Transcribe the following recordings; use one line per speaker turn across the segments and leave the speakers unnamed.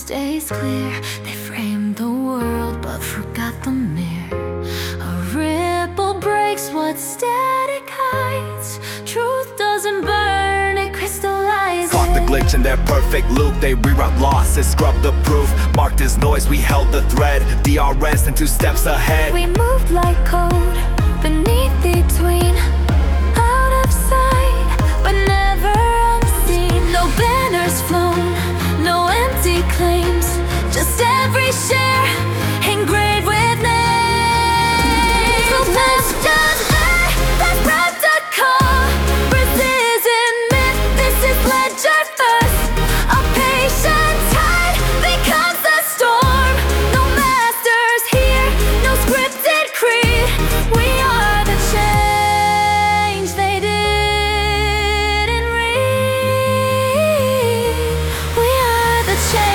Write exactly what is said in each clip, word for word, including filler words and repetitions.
stays clear. They framed the world but forgot the mirror. A ripple breaks what static hides. Truth doesn't burn, it crystallizes.
Caught the glitch in their perfect loop. They reroute losses, scrubbed the proof. Marked as noise, we held the thread. D R S and two steps ahead.
We moved like code, beneath, between, out of sight, but never unseen. No banners flown, no empty claims, just every share engraved with names. So let's just play, let's rap dot com. Precision myth, this is ledger first. A patient tide becomes a storm. No masters here, no scripted creed. We are the change they didn't read. We are the change.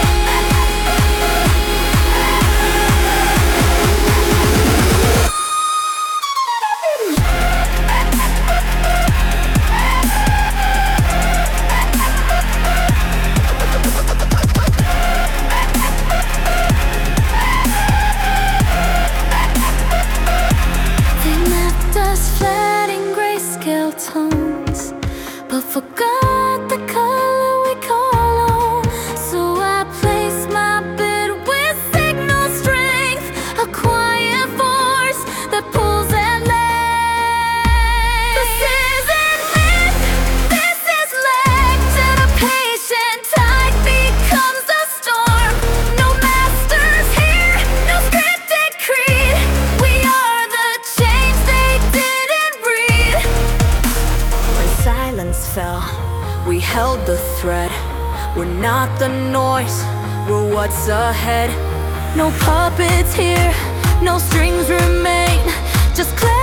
They mapped us flat in grayscale tones, but forgot the color we call home. So I place my bid with signal strength, a quiet force that pulls at length. This isn't myth, this is legend. A patient tide becomes a storm. No masters here, no scripted creed. We are the change they didn't read.
When silence fell, we held the thread. We're not the noise, we're what's ahead.
No puppets here, no strings remain, just clarity.